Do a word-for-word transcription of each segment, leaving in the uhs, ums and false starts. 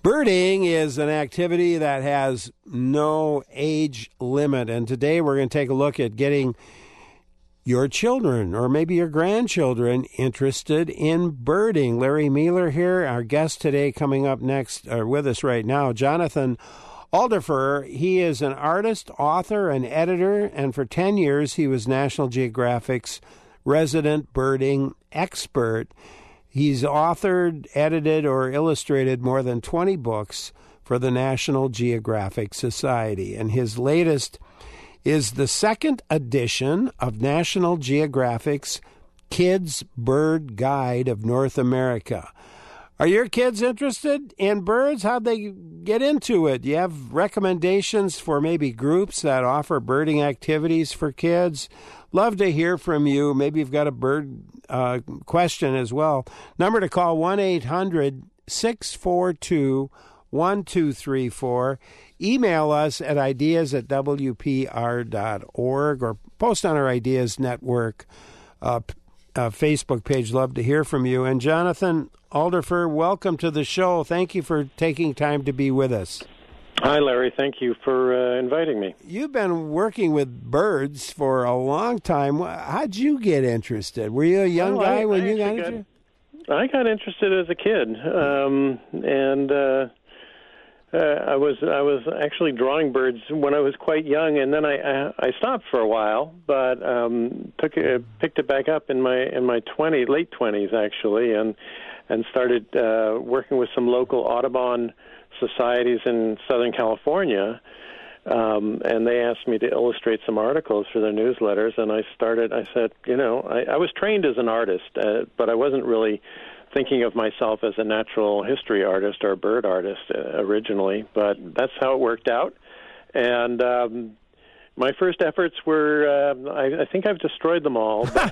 Birding is an activity that has no age limit, and today we're going to take a look at getting your children or maybe your grandchildren interested in birding. Larry Mueller here, our guest today, coming up next, or with us right now, Jonathan Alderfer. He is an artist, author, and editor, and for ten years he was National Geographic's resident birding expert. He's authored, edited, or illustrated more than twenty books for the National Geographic Society, and his latest is the second edition of National Geographic's Kids Bird Guide of North America. Are your kids interested in birds? How'd they get into it? Do you have recommendations for maybe groups that offer birding activities for kids? Love to hear from you. Maybe you've got a bird uh, question as well. Number to call, one eight hundred six four two one two three four. Email us at ideas at w p r dot org or post on our Ideas Network uh, uh, Facebook page. Love to hear from you. And Jonathan Alderfer, welcome to the show. Thank you for taking time to be with us. Hi, Larry. Thank you for uh, inviting me. You've been working with birds for a long time. How'd you get interested? Were you a young well, guy I, when I you got got, interested? I got interested as a kid, um, and uh, uh, I was I was actually drawing birds when I was quite young, and then I I, I stopped for a while, but um, took it, picked it back up in my in my twenty late twenties actually, and and started uh, working with some local Audubon societies in Southern California, um, and they asked me to illustrate some articles for their newsletters, and I started, I said, you know, I, I was trained as an artist, uh, but I wasn't really thinking of myself as a natural history artist or a bird artist uh, originally, but that's how it worked out. And um, my first efforts were, uh, I, I think I've destroyed them all, but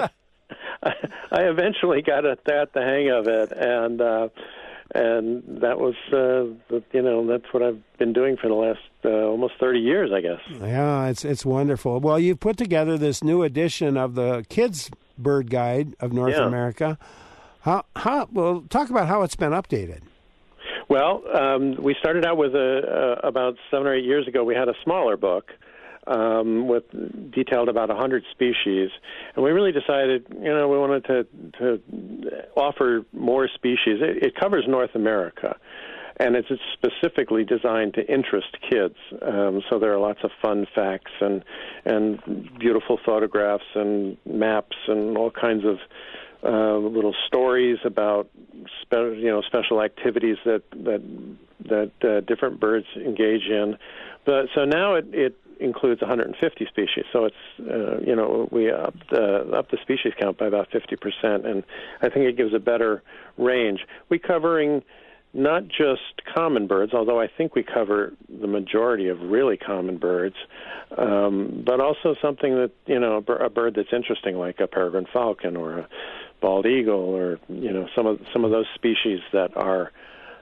I, I eventually got at that, the hang of it, and uh, and that was, uh, the, you know, that's what I've been doing for the last uh, almost thirty years, I guess. Yeah, it's it's wonderful. Well, you've put together this new edition of the Kids Bird Guide of North yeah. America. How how well talk about how it's been updated. Well, um, we started out with a uh, about seven or eight years ago. We had a smaller book. Um, with detailed about one hundred species, and we really decided, you know, we wanted to to offer more species. It, it covers North America, and it's specifically designed to interest kids. Um, so there are lots of fun facts and and beautiful photographs and maps and all kinds of uh, little stories about spe- you know special activities that that that uh, different birds engage in. But so now it, it includes one hundred fifty species, so it's uh, you know we upped, uh, upped the species count by about fifty percent, and I think it gives a better range. We're covering not just common birds, although I think we cover the majority of really common birds, um, but also something that, you know, a bird that's interesting, like a peregrine falcon or a bald eagle, or, you know, some of some of those species that are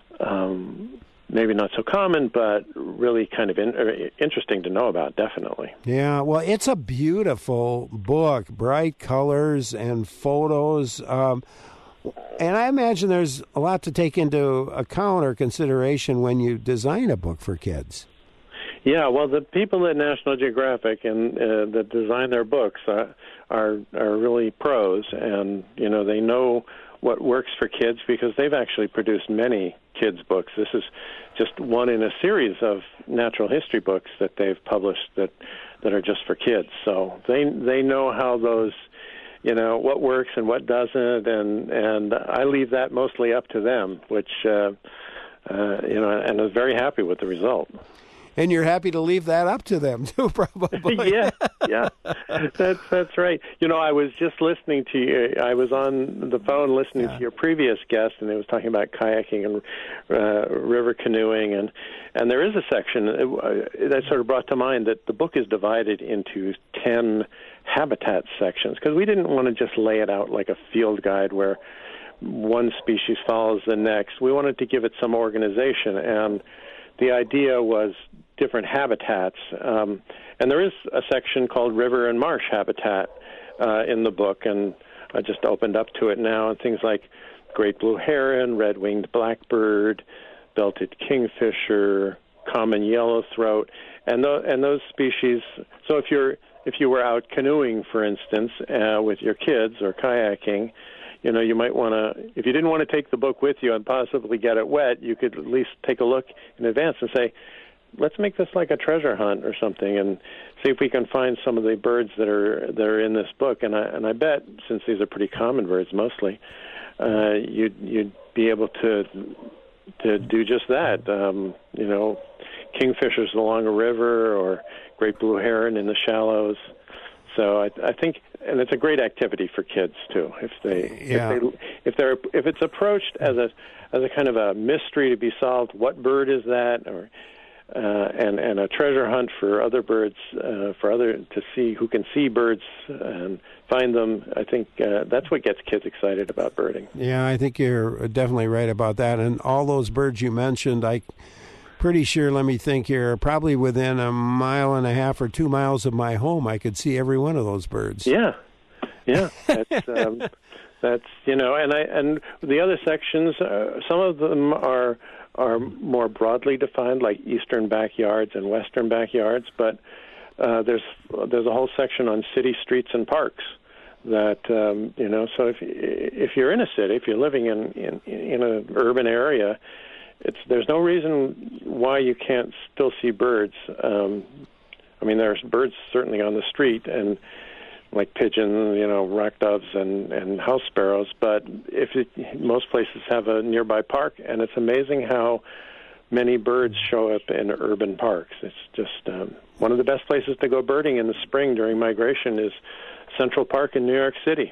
um, maybe not so common, but really kind of in, uh, interesting to know about, definitely. Yeah, well, it's a beautiful book, bright colors and photos. Um, and I imagine there's a lot to take into account or consideration when you design a book for kids. Yeah, well, the people at National Geographic and uh, that design their books uh, are are really pros, and, you know, they know what works for kids because they've actually produced many kids' books. This is just one in a series of natural history books that they've published that that are just for kids. So they they know how those, you know, what works and what doesn't, and and I leave that mostly up to them, which uh, uh, you know, and I'm very happy with the result. And you're happy to leave that up to them, too, probably. yeah, yeah, that's that's right. You know, I was just listening to you. I was on the phone listening yeah. to your previous guest, and it was talking about kayaking and uh, river canoeing, and and there is a section that sort of brought to mind that the book is divided into ten habitat sections, because we didn't want to just lay it out like a field guide where one species follows the next. We wanted to give it some organization, and the idea was different habitats. Um, and there is a section called River and Marsh Habitat uh, in the book, and I just opened up to it now, and things like great blue heron, red-winged blackbird, black-belted kingfisher, common yellowthroat, and th- and those species. So if you're if you were out canoeing, for instance, uh, with your kids or kayaking, you know, you might want to, if you didn't want to take the book with you and possibly get it wet, you could at least take a look in advance and say, let's make this like a treasure hunt or something, and see if we can find some of the birds that are that are in this book. And I and I bet, since these are pretty common birds mostly, uh, you'd you'd be able to to do just that. Um, you know, kingfishers along a river, or great blue heron in the shallows. So I, I think, and it's a great activity for kids too. If they, yeah. if they, if they're, if it's approached as a, as a kind of a mystery to be solved, what bird is that, or uh, and and a treasure hunt for other birds, uh, for other to see who can see birds and find them. I think uh, that's what gets kids excited about birding. Yeah, I think you're definitely right about that. And all those birds you mentioned, I. Pretty sure, let me think here, probably within a mile and a half or two miles of my home, I could see every one of those birds. Yeah, yeah, that's, um, that's you know, and I and the other sections, uh, some of them are are more broadly defined, like eastern backyards and western backyards. But uh, there's there's a whole section on city streets and parks. That um, you know, so if if you're in a city, if you're living in in, in an urban area. It's there's no reason why you can't still see birds. Um, I mean, there's birds certainly on the street, and like pigeons, you know, rock doves, and, and house sparrows. But if it, most places have a nearby park, and it's amazing how many birds show up in urban parks. It's just um, one of the best places to go birding in the spring during migration is Central Park in New York City.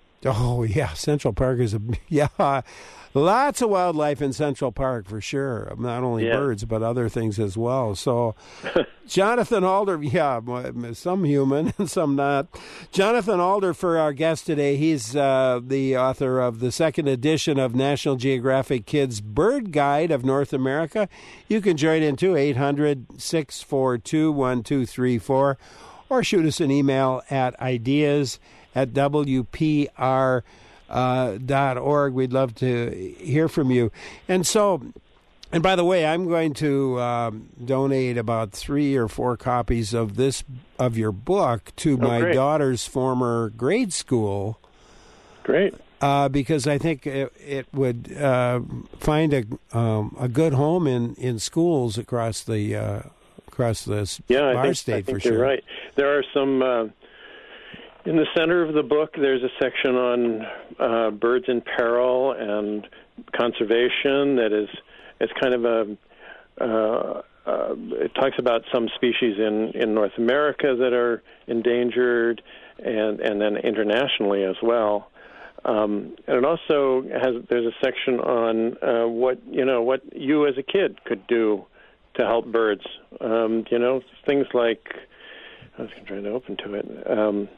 Oh yeah, Central Park is a yeah. Lots of wildlife in Central Park, for sure. Not only yeah. birds, but other things as well. So, Jonathan Alder, yeah, some human and some not. Jonathan Alder for our guest today. He's uh, the author of the second edition of National Geographic Kids Bird Guide of North America. You can join in too, eight hundred, six four two, one two three four, or shoot us an email at ideas at W P R. Uh, dot org. We'd love to hear from you. And so, and by the way, I'm going to um, donate about three or four copies of this of your book to oh, my great. daughter's former grade school. Great. Uh, because I think it, it would uh, find a um, a good home in, in schools across the uh, across this yeah, our I think, state I think for you're sure. Right. There are some. Uh, In the center of the book, there's a section on uh, birds in peril and conservation that is it's kind of a uh, uh, it talks about some species in, in North America that are endangered, and, and then internationally as well. Um, and it also has there's a section on uh, what you know what you as a kid could do to help birds. Um, you know things like I was trying to open to it. Um,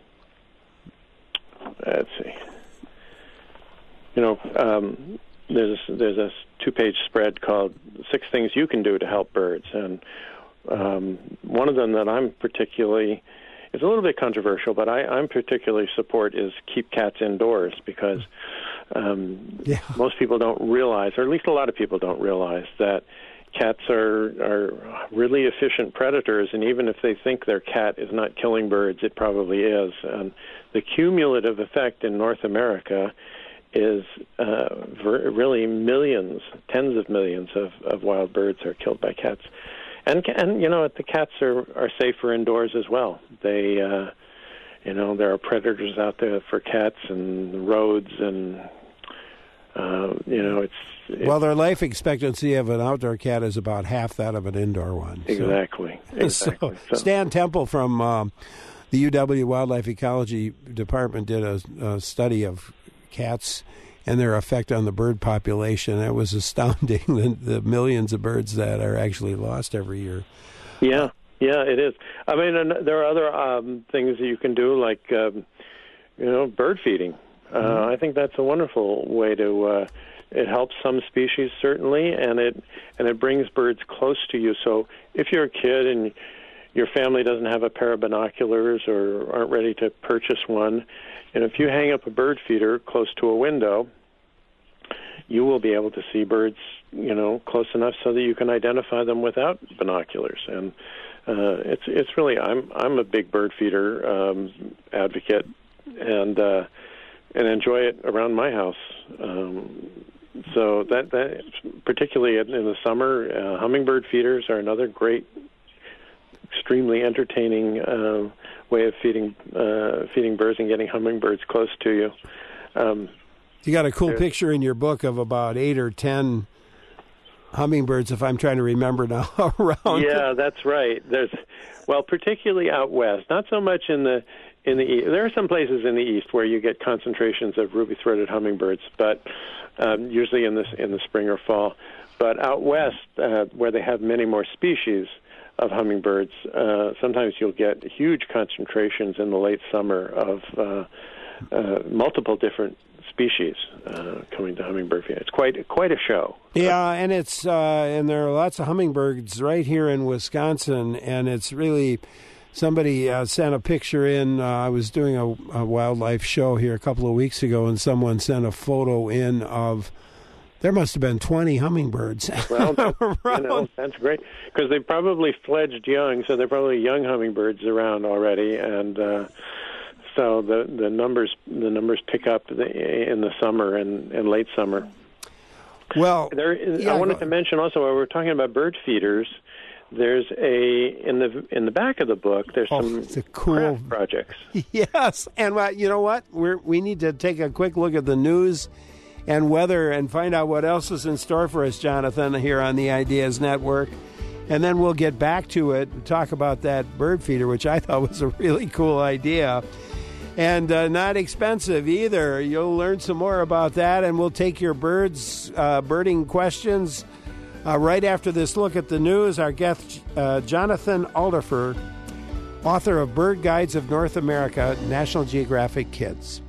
Let's see. You know, um, there's there's a two-page spread called Six Things You Can Do to Help Birds, and um, one of them that I'm particularly, it's a little bit controversial, but I, I'm particularly support is keep cats indoors, because um, yeah. most people don't realize, or at least a lot of people don't realize, that cats are are really efficient predators, and even if they think their cat is not killing birds, it probably is. And the cumulative effect in North America is uh, ver- really millions, tens of millions of, of wild birds are killed by cats. And, and you know, the cats are, are safer indoors as well. They, uh, you know, there are predators out there for cats, and roads, and, uh, you know, it's, it's... Well, their life expectancy of an outdoor cat is about half that of an indoor one. So. Exactly. exactly. So, Stan Temple from um, the U W Wildlife Ecology Department did a, a study of cats and their effect on the bird population. It was astounding, the, the millions of birds that are actually lost every year. Yeah, yeah, it is. I mean, and there are other um, things that you can do, like, um, you know, bird feeding. Uh, mm-hmm. I think that's a wonderful way to... Uh, it helps some species, certainly, and it and it brings birds close to you. So if you're a kid and your family doesn't have a pair of binoculars or aren't ready to purchase one, and if you hang up a bird feeder close to a window, you will be able to see birds, you know, close enough so that you can identify them without binoculars. And uh, it's it's really I'm I'm a big bird feeder um, advocate, and uh, and enjoy it around my house. Um, so that that particularly in, in the summer, uh, hummingbird feeders are another great, extremely entertaining uh, way of feeding uh, feeding birds and getting hummingbirds close to you. Um, you got a cool picture in your book of about eight or ten hummingbirds, if I'm trying to remember now, around. Yeah, that's right. There's, well, particularly out west, not so much in the in the east. There are some places in the east where you get concentrations of ruby-throated hummingbirds, but um, usually in the in the spring or fall. But out west, uh, where they have many more species of hummingbirds, uh, sometimes you'll get huge concentrations in the late summer of uh, uh, multiple different species uh, coming to hummingbird feeding. It's quite quite a show. Yeah, and it's uh, and there are lots of hummingbirds right here in Wisconsin, and it's really somebody uh, sent a picture in. Uh, I was doing a, a wildlife show here a couple of weeks ago, and someone sent a photo in of. There must have been twenty hummingbirds. Well, that, you know, that's great because they probably fledged young, so they're probably young hummingbirds around already, and uh, so the the numbers the numbers pick up in the summer and, and late summer. Well, there, yeah, I wanted to mention also while we're talking about bird feeders, there's a in the in the back of the book. There's oh, some cool craft projects. Yes, and uh, you know what? We we need to take a quick look at the news and weather and find out what else is in store for us, Jonathan, here on the Ideas Network. And then we'll get back to it and talk about that bird feeder, which I thought was a really cool idea. And uh, not expensive either. You'll learn some more about that, and we'll take your birds, uh, birding questions uh, right after this look at the news. Our guest, uh, Jonathan Alderfer, author of Bird Guides of North America, National Geographic Kids.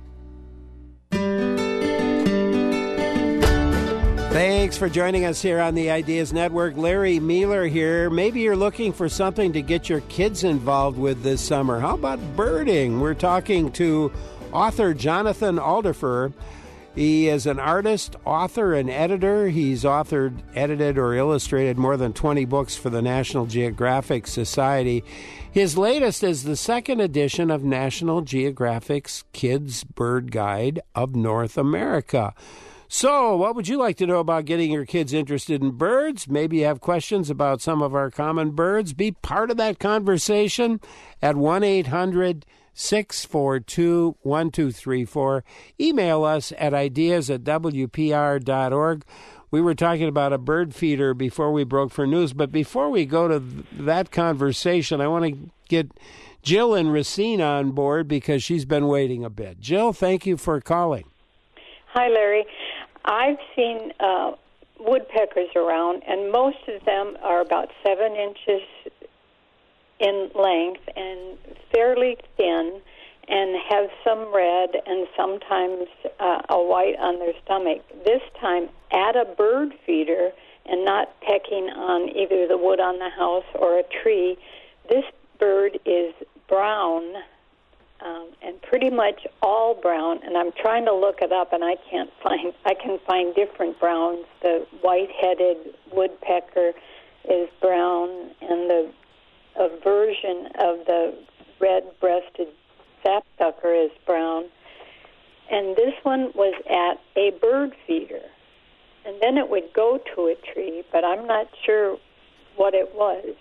Thanks for joining us here on the Ideas Network. Larry Mueller here. Maybe you're looking for something to get your kids involved with this summer. How about birding? We're talking to author Jonathan Alderfer. He is an artist, author, and editor. He's authored, edited, or illustrated more than twenty books for the National Geographic Society. His latest is the second edition of National Geographic's Kids Bird Guide of North America. So, what would you like to know about getting your kids interested in birds? Maybe you have questions about some of our common birds. Be part of that conversation at one eight hundred six four two one two three four. Email us at ideas at w p r dot org. We were talking about a bird feeder before we broke for news, but before we go to th- that conversation, I want to get Jill and Racine on board because she's been waiting a bit. Jill, thank you for calling. Hi, Larry. I've seen uh, woodpeckers around, and most of them are about seven inches in length and fairly thin and have some red and sometimes uh, a white on their stomach. This time, at a bird feeder and not pecking on either the wood on the house or a tree, this bird is brown. Um, and pretty much all brown, and I'm trying to look it up, and I can't find. I can find different browns. The white-headed woodpecker is brown, and the a version of the red-breasted sapsucker is brown. And this one was at a bird feeder, and then it would go to a tree, but I'm not sure what it was.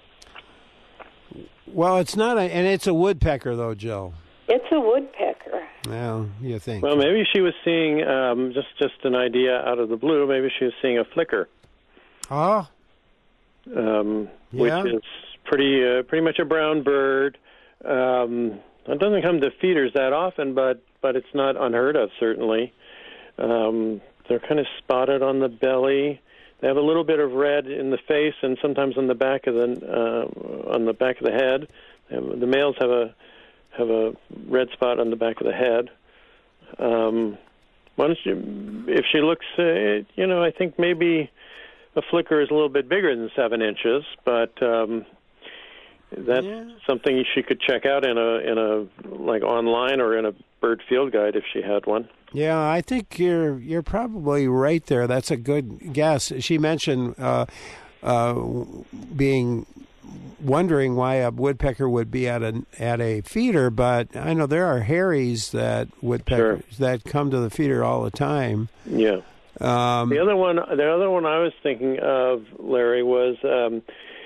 Well, it's not a, and it's a woodpecker, though, Jill. It's a woodpecker. Well, you think. Well, maybe she was seeing, um, just, just an idea out of the blue, maybe she was seeing a flicker. Oh? Um, yeah. Which is pretty uh, pretty much a brown bird. Um, it doesn't come to feeders that often, but, but it's not unheard of, certainly. Um, they're kind of spotted on the belly. They have a little bit of red in the face and sometimes on the back of the uh, on the back of the head. Have, the males have a have a red spot on the back of the head. Um, once you, if she looks, uh, you know, I think maybe a flicker is a little bit bigger than seven inches, but um, that's yeah. something she could check out in a in a like online or in a bird field guide if she had one. Yeah, I think you're you're probably right there. That's a good guess. She mentioned uh, uh, being wondering why a woodpecker would be at a at a feeder, but I know there are Harrys that woodpeckers Sure. that come to the feeder all the time. Yeah. Um, the other one, the other one I was thinking of, Larry, was um,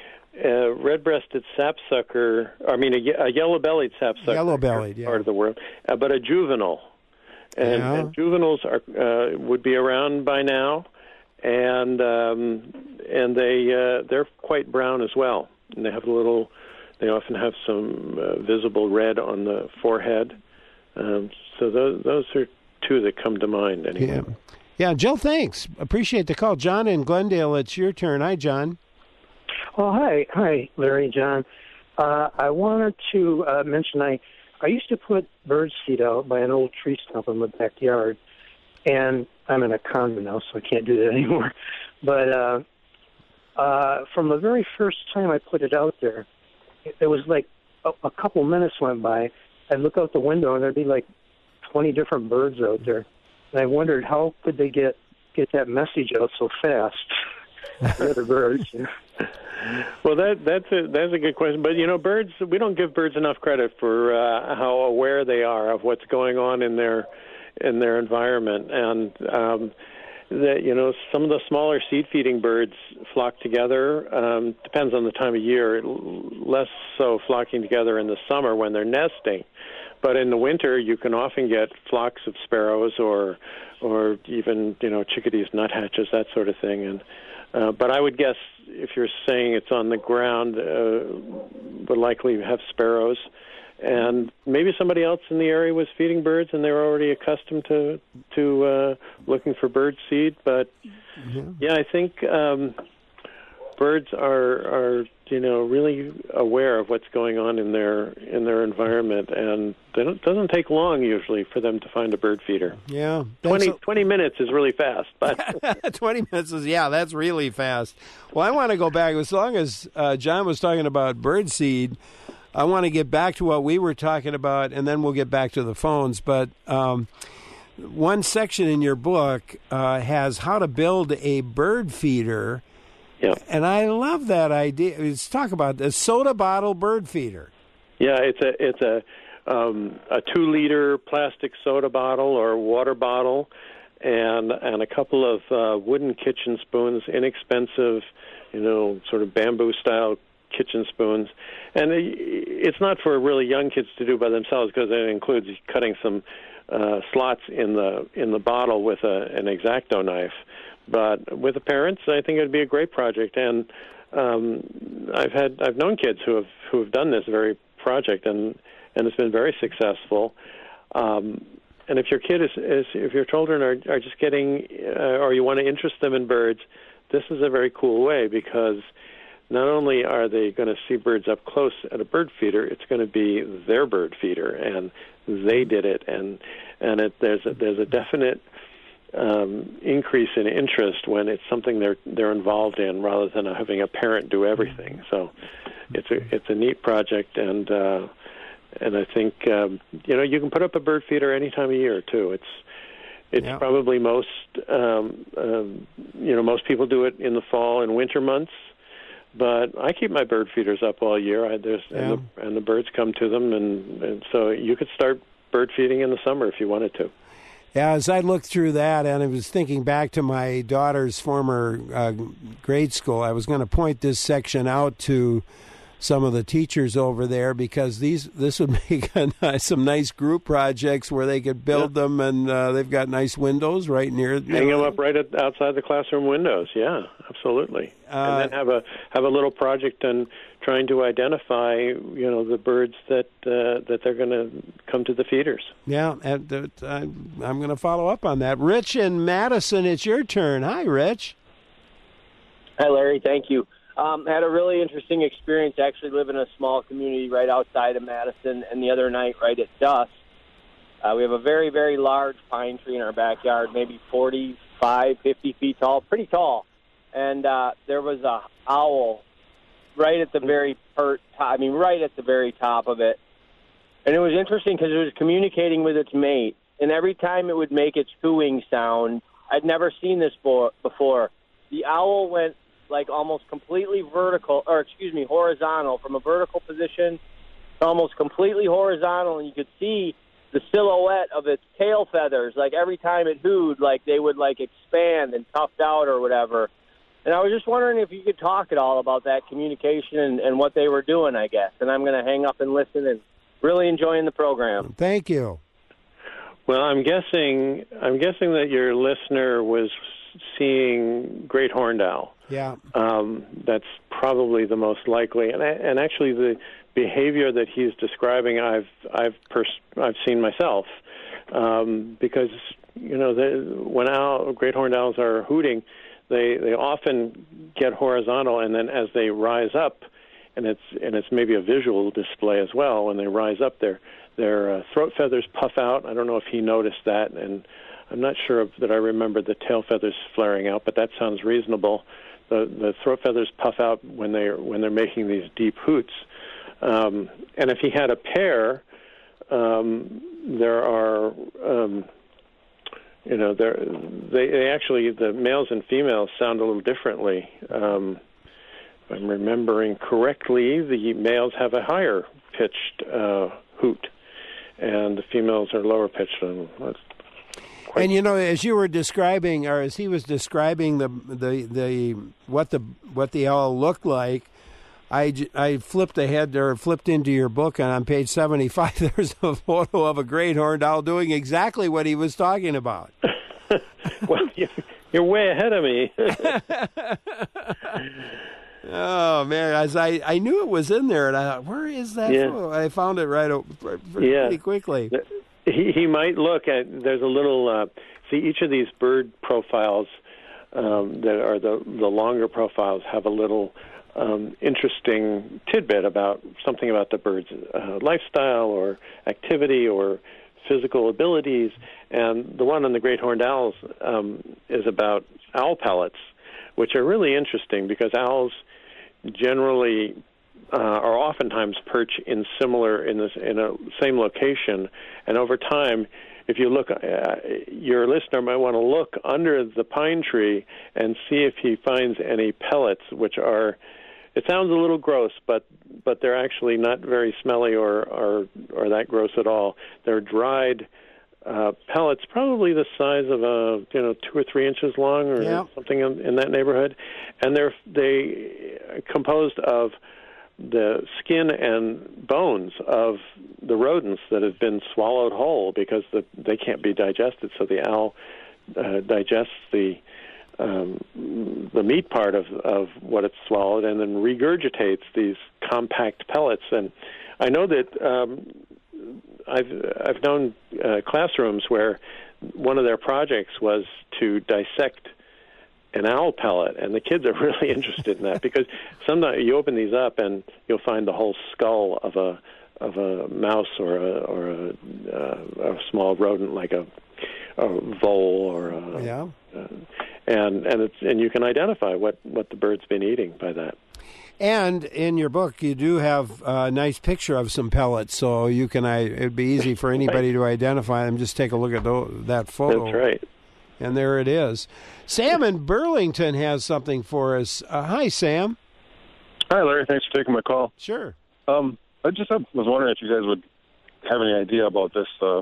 a red-breasted sapsucker. I mean, a, a yellow-bellied sapsucker. Yellow-bellied, yeah. Part of the world, uh, but a juvenile. And, Yeah. and juveniles are uh, would be around by now, and um, and they uh, they're quite brown as well. And they have a little. They often have some uh, visible red on the forehead. Um, so those those are two that come to mind anyway. yeah, yeah. Jill, thanks. Appreciate the call. John in Glendale, it's your turn. Hi, John. Oh, hi, hi, Larry and John. Uh, I wanted to uh, mention I. I used to put bird seed out by an old tree stump in my backyard, and I'm in a condo now, so I can't do that anymore. But uh, uh, from the very first time I put it out there, it, it was like a, a couple minutes went by. I'd look out the window, and there'd be like twenty different birds out there. And I wondered, how could they get, get that message out so fast? The other birds, you know? Well, that that's a that's a good question. But you know, birds, we don't give birds enough credit for uh, how aware they are of what's going on in their in their environment, and um, that you know, some of the smaller seed-feeding birds flock together. Um, depends on the time of year. Less so flocking together in the summer when they're nesting, but in the winter you can often get flocks of sparrows or or even you know chickadees, nuthatches, that sort of thing, and. Uh, but I would guess if you're saying it's on the ground, uh, would likely have sparrows. And maybe somebody else in the area was feeding birds and they were already accustomed to to uh, looking for bird seed. But, yeah, yeah I think um, birds are, are, you know, really aware of what's going on in their in their environment. And it doesn't take long, usually, for them to find a bird feeder. Yeah. twenty, a... twenty minutes is really fast. But twenty minutes is, yeah, that's really fast. Well, I want to go back. As long as uh, John was talking about bird seed, I want to get back to what we were talking about, and then we'll get back to the phones. But um, one section in your book uh, has how to build a bird feeder. Yeah. And I love that idea. Let's talk about the soda bottle bird feeder. Yeah, it's a it's a um, a two liter plastic soda bottle or water bottle, and and a couple of uh, wooden kitchen spoons, inexpensive, you know, sort of bamboo style kitchen spoons. And it's not for really young kids to do by themselves because it includes cutting some uh, slots in the in the bottle with a, an X-Acto knife. But with the parents, I think it would be a great project. And um, I've had I've known kids who have who have done this very project, and and it's been very successful. Um, and if your kid is, is if your children are are just getting uh, or you want to interest them in birds, this is a very cool way because not only are they going to see birds up close at a bird feeder, it's going to be their bird feeder, and they did it, and and it, there's a, there's a definite um, increase in interest when it's something they're they're involved in, rather than having a parent do everything. So it's a it's a neat project, and uh, and I think um, you know you can put up a bird feeder any time of year too. It's it's yeah. probably most um, um, you know most people do it in the fall and winter months. But I keep my bird feeders up all year. I, there's, yeah. and, the, and the birds come to them, and, and so you could start bird feeding in the summer if you wanted to. Yeah, as I looked through that, and I was thinking back to my daughter's former uh, grade school, I was going to point this section out to some of the teachers over there because these this would make a nice, some nice group projects where they could build yeah. them, and uh, they've got nice windows right near. Hang them up right at, outside the classroom windows. Yeah, absolutely. Uh, and then have a have a little project on trying to identify, you know, the birds that uh, that they're going to come to the feeders. Yeah, and uh, I'm, I'm going to follow up on that. Rich in Madison, it's your turn. Hi, Rich. Hi, Larry. Thank you. Um, had a really interesting experience actually living in a small community right outside of Madison, and the other night right at dusk, uh, we have a very, very large pine tree in our backyard, maybe forty-five, fifty feet tall, pretty tall, and uh, there was a owl right at the very per- top, I mean, right at the very top of it, and it was interesting because it was communicating with its mate, and every time it would make its cooing sound, I'd never seen this before. The owl went like almost completely vertical, or excuse me, horizontal, from a vertical position to almost completely horizontal, and you could see the silhouette of its tail feathers. Like every time it hooed, like they would like expand and puffed out or whatever. And I was just wondering if you could talk at all about that communication and, and what they were doing, I guess. And I'm going to hang up and listen and really enjoying the program. Thank you. Well, I'm guessing I'm guessing that your listener was seeing great horned owl. Yeah. Um, that's probably the most likely. And and actually the behavior that he's describing, I've I've pers- I've seen myself, um, because you know the, when owl, great horned owls are hooting, they they often get horizontal, and then as they rise up, and it's and it's maybe a visual display as well. When they rise up, their their uh, throat feathers puff out. I don't know if he noticed that, and I'm not sure if, that I remember the tail feathers flaring out, but that sounds reasonable. The the throat feathers puff out when they when they're making these deep hoots. Um, and if he had a pair, um, there are, um, you know, there they, they actually, the males and females sound a little differently. Um, if I'm remembering correctly, the males have a higher pitched uh, hoot, and the females are lower pitched. And, and you know, as you were describing, or as he was describing the the the what the what the owl looked like, I, I flipped ahead or flipped into your book, and on page seventy-five, there's a photo of a great horned owl doing exactly what he was talking about. Well, you're way ahead of me. Oh, man, as I, I knew it was in there, and I thought, where is that yeah. photo? I found it right pretty yeah. quickly. He, he might look at, there's a little, uh, see, each of these bird profiles um, that are the, the longer profiles have a little Um, interesting tidbit about something about the bird's uh, lifestyle or activity or physical abilities. And the one on the great horned owls um, is about owl pellets, which are really interesting because owls generally uh, are oftentimes perch in similar in this in a same location, and over time, if you look, uh, your listener might want to look under the pine tree and see if he finds any pellets, which are, it sounds a little gross, but but they're actually not very smelly or or, or that gross at all. They're dried uh, pellets, probably the size of a you know two or three inches long or yeah. something in, in that neighborhood, and they're they are composed of the skin and bones of the rodents that have been swallowed whole because the, they can't be digested. So the owl uh, digests the um, the meat part of, of what it's swallowed and then regurgitates these compact pellets. And I know that um, I've I've known uh, classrooms where one of their projects was to dissect an owl pellet, and the kids are really interested in that because sometimes you open these up and you'll find the whole skull of a of a mouse or a or a, uh, a small rodent like a, a vole or a, yeah, uh, and and it's and you can identify what, what the bird's been eating by that. And in your book, you do have a nice picture of some pellets, so you can. I it'd be easy for anybody to identify them. Just take a look at the, that photo. That's right. And there it is. Sam in Burlington has something for us. Uh, hi, Sam. Hi, Larry. Thanks for taking my call. Sure. Um, I just was wondering if you guys would have any idea about this uh,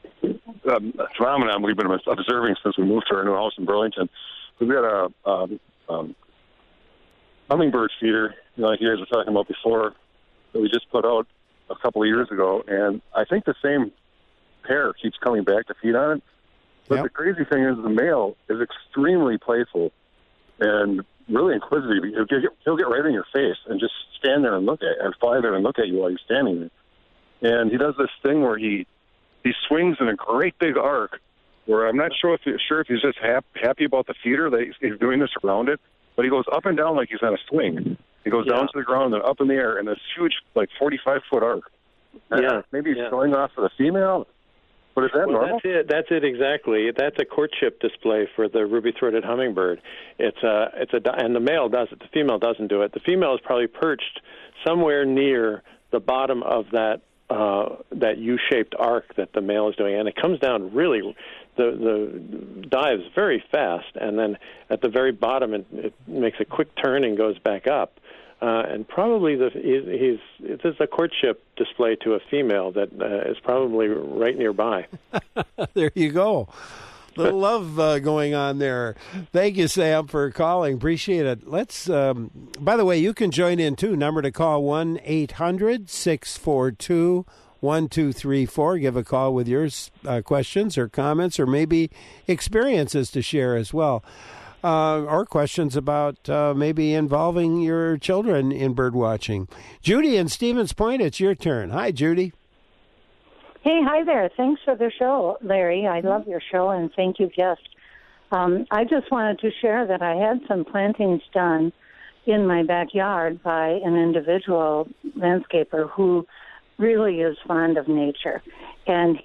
um, phenomenon we've been observing since we moved to our new house in Burlington. We've got a um, um, hummingbird feeder, you know, like you guys were talking about before, that we just put out a couple of years ago, and I think the same pair keeps coming back to feed on it. But yep. The crazy thing is the male is extremely playful and really inquisitive. He'll get, he'll get right in your face and just stand there and look at and fly there and look at you while you're standing there. And he does this thing where he he swings in a great big arc where I'm not sure if, he, sure if he's just hap, happy about the feeder that he's, he's doing this around it, but he goes up and down like he's on a swing. He goes yeah. down to the ground and up in the air in this huge, like forty-five foot arc. Yeah. Uh, maybe he's yeah. showing off for the female. But is that well, normal? That's it. That's it exactly. That's a courtship display for the ruby-throated hummingbird. It's a, it's a, and the male does it. The female doesn't do it. The female is probably perched somewhere near the bottom of that uh, that U-shaped arc that the male is doing, and it comes down really. The the dives very fast, and then at the very bottom, it, it makes a quick turn and goes back up. Uh, and probably the he's, he's this is a courtship display to a female that uh, is probably right nearby. There you go. Little love uh, going on there. Thank you, Sam, for calling. Appreciate it. Let's. Um, by the way, you can join in too. Number to call one eight hundred six four two one two three four. Give a call with your uh, questions or comments or maybe experiences to share as well. Uh, or questions about uh, maybe involving your children in bird watching. Judy in Stevens Point, it's your turn. Hi, Judy. Hey, hi there. Thanks for the show, Larry. I love your show, and thank you, guest. Um, I just wanted to share that I had some plantings done in my backyard by an individual landscaper who really is fond of nature and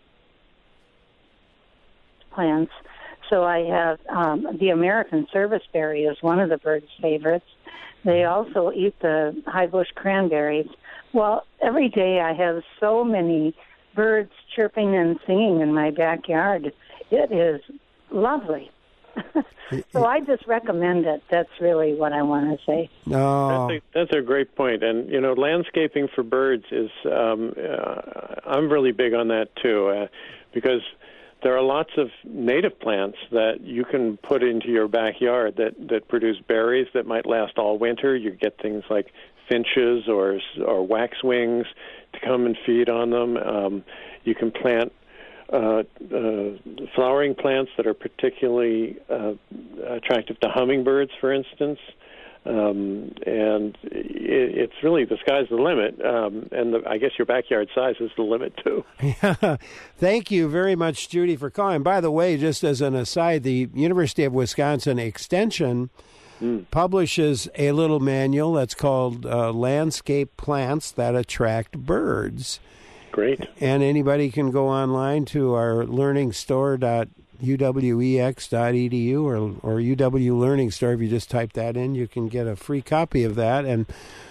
plants. So I have um, the American serviceberry is one of the birds' favorites. They also eat the high bush cranberries. Well, every day I have so many birds chirping and singing in my backyard. It is lovely. So I just recommend it. That's really what I want to say. Oh. That's, a, that's a great point. And, you know, landscaping for birds is, um, uh, I'm really big on that too, uh, because there are lots of native plants that you can put into your backyard that, that produce berries that might last all winter. You get things like finches or or waxwings to come and feed on them. Um, you can plant uh, uh, flowering plants that are particularly uh, attractive to hummingbirds, for instance. Um, and it, it's really the sky's the limit, um, and the, I guess your backyard size is the limit too. Yeah. Thank you very much, Judy, for calling. By the way, just as an aside, the University of Wisconsin Extension mm. publishes a little manual that's called uh, Landscape Plants That Attract Birds. Great. And anybody can go online to our learning store dot u w e x dot e d u or, or U W Learning Store. If you just type that in, you can get a free copy of that. And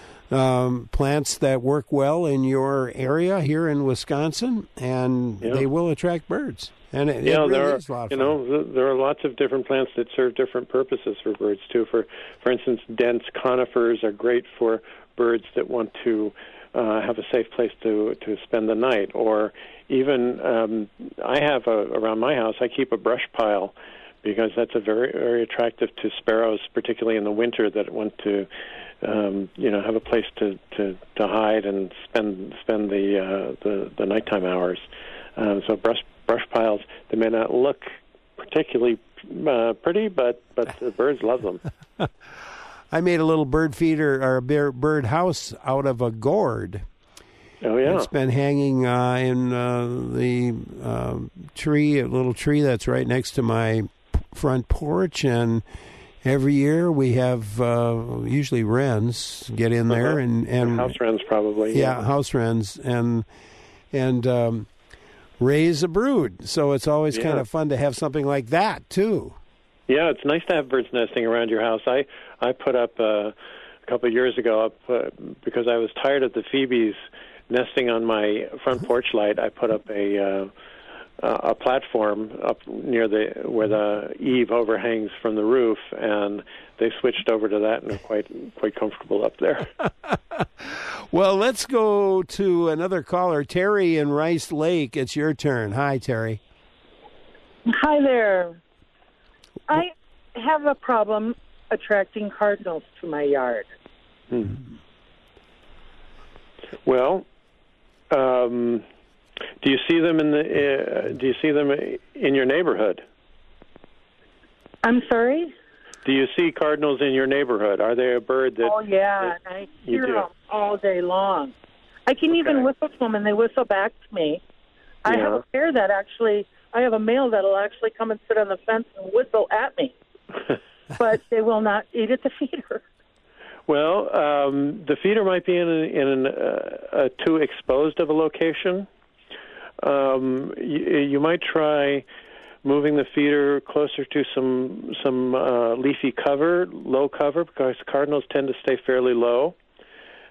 um, plants that work well in your area here in Wisconsin, and yeah. they will attract birds. And it, yeah, it really there are, is a lot of you fun. know, there are lots of different plants that serve different purposes for birds too. For, for instance, dense conifers are great for birds that want to uh, have a safe place to to spend the night, or even um, I have a, around my house, I keep a brush pile because that's a very very attractive to sparrows, particularly in the winter, that want to um, you know have a place to, to, to hide and spend spend the uh, the, the nighttime hours. Um, so brush brush piles, they may not look particularly uh, pretty, but but the birds love them. I made a little bird feeder or a bird house out of a gourd. Oh, yeah. It's been hanging uh, in uh, the uh, tree, a little tree that's right next to my front porch, and every year we have uh, usually wrens get in there, uh-huh. and, and house wrens probably. Yeah, yeah. house wrens, and and um, raise a brood. So it's always yeah. kind of fun to have something like that too. Yeah, it's nice to have birds nesting around your house. I I put up uh, a couple of years ago up, uh, because I was tired of the phoebes nesting on my front porch light. I put up a uh, a platform up near the where the eave overhangs from the roof, and they switched over to that and are quite quite comfortable up there. Well, let's go to another caller, Terry in Rice Lake. It's your turn. Hi, Terry. Hi there. I have a problem attracting cardinals to my yard. Hmm. Well, um, do you see them in the? Uh, do you see them in your neighborhood? I'm sorry? Do you see cardinals in your neighborhood? Are they a bird that? Oh yeah, that I hear do? them all day long. I can Okay. even whistle to them, and they whistle back to me. I Yeah. have a pair that actually. I have a male that'll actually come and sit on the fence and whistle at me, but they will not eat at the feeder. Well, um, the feeder might be in, a, in an, uh, a too exposed of a location. Um, you, you might try moving the feeder closer to some some uh, leafy cover, low cover, because cardinals tend to stay fairly low.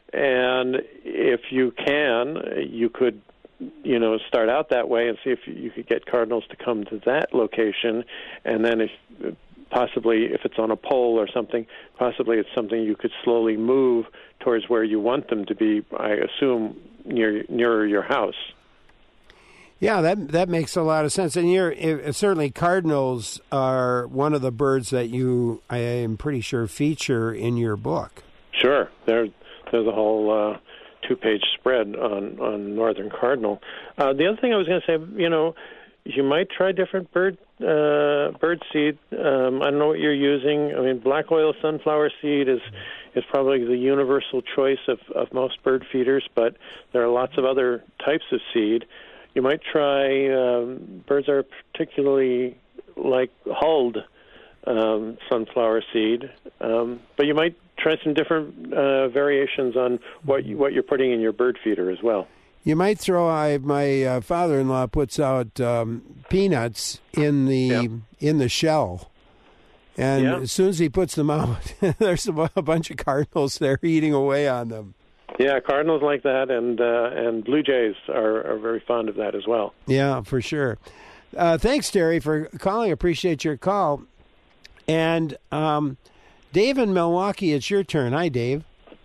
And if you can, you could, you know, start out that way and see if you could get cardinals to come to that location, and then if possibly if it's on a pole or something, possibly it's something you could slowly move towards where you want them to be, I assume, near nearer your house. Yeah, that that makes a lot of sense. And you're it, certainly cardinals are one of the birds that you, I am pretty sure, feature in your book. Sure. There, there's a whole uh, two-page spread on, on northern cardinal. Uh, the other thing I was going to say, you know, you might try different bird uh, bird seed. Um, I don't know what you're using. I mean, black oil sunflower seed is is probably the universal choice of, of most bird feeders, but there are lots of other types of seed. You might try, um, birds are particularly like hulled um, sunflower seed, um, but you might try some different uh, variations on what you, what you're putting in your bird feeder as well. You might throw. I, my uh, father-in-law puts out um, peanuts in the yeah. in the shell, and yeah. as soon as he puts them out, there's a, a bunch of cardinals there eating away on them. Yeah, cardinals like that, and uh, and blue jays are, are very fond of that as well. Yeah, for sure. Uh, thanks, Terry, for calling. Appreciate your call. And um, Dave in Milwaukee, it's your turn. Hi, Dave.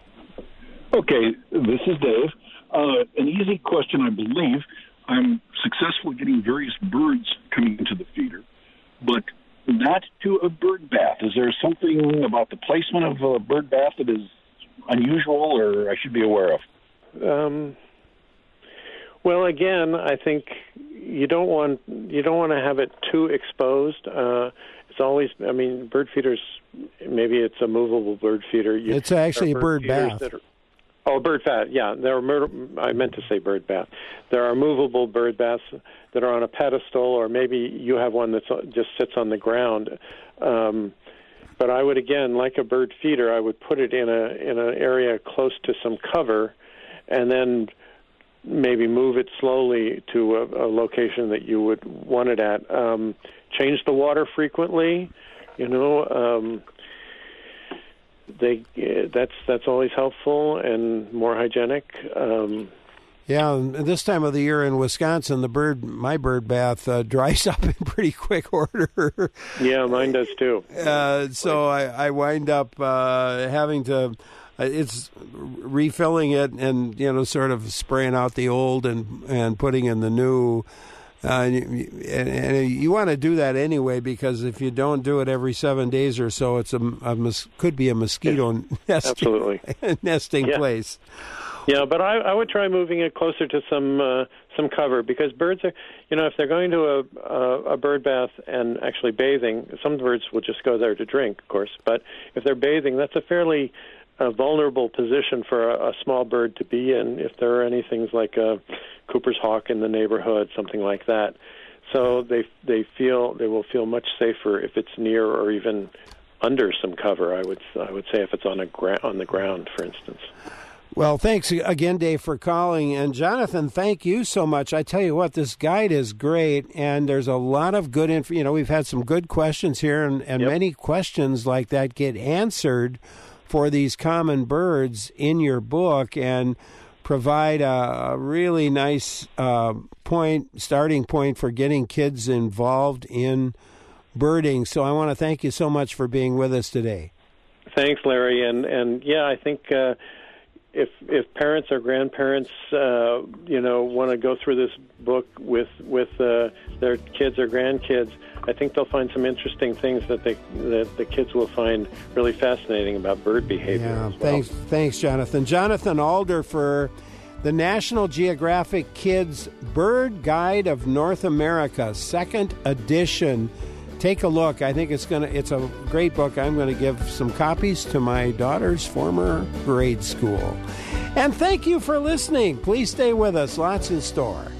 Okay, this is Dave. Uh, an easy question, I believe. I'm successful getting various birds coming into the feeder, but not to a bird bath. Is there something about the placement of a bird bath that is unusual or I should be aware of? Um, well, again, I think you don't want you don't want to have it too exposed. Uh, it's always, I mean, bird feeders, maybe it's a movable bird feeder. You, it's actually a bird, bird bath. That are, Oh, bird bath, yeah. There are mur- I meant to say bird bath. There are movable bird baths that are on a pedestal, or maybe you have one that just sits on the ground. Um, but I would, again, like a bird feeder, I would put it in a in an area close to some cover, and then maybe move it slowly to a, a location that you would want it at. Um, change the water frequently, you know. Um, They uh, that's that's always helpful and more hygienic. Um, yeah, and this time of the year in Wisconsin, the bird my bird bath uh, dries up in pretty quick order. Yeah, mine does too. Uh, so I, I wind up uh, having to. Uh, it's refilling it and you know sort of spraying out the old and and putting in the new. Uh, and, and you want to do that anyway because if you don't do it every seven days or so, it's a, a mos- could be a mosquito yeah, nesting, absolutely. nesting yeah. place. Yeah, but I, I would try moving it closer to some uh, some cover because birds are, you know, if they're going to a, a a bird bath and actually bathing, some birds will just go there to drink, of course. But if they're bathing, that's a fairly a vulnerable position for a, a small bird to be in if there are any things like a Cooper's hawk in the neighborhood, something like that. So they they feel they will feel much safer if it's near or even under some cover. I would I would say if it's on a gra- on the ground, for instance. Well, thanks again, Dave, for calling. And Jonathan, thank you so much. I tell you what, this guide is great, and there's a lot of good info. You know, we've had some good questions here, and, and yep. many questions like that get answered for these common birds in your book and provide a, a really nice uh, point, starting point for getting kids involved in birding. So I want to thank you so much for being with us today. Thanks, Larry. And, and yeah, I think uh, if if parents or grandparents, uh, you know, want to go through this book with, with uh, their kids or grandkids, I think they'll find some interesting things that they that the kids will find really fascinating about bird behavior. Yeah, as well. thanks, thanks, Jonathan. Jonathan Alder for the National Geographic Kids Bird Guide of North America, second edition. Take a look. I think it's gonna. It's a great book. I'm going to give some copies to my daughter's former grade school. And thank you for listening. Please stay with us. Lots in store.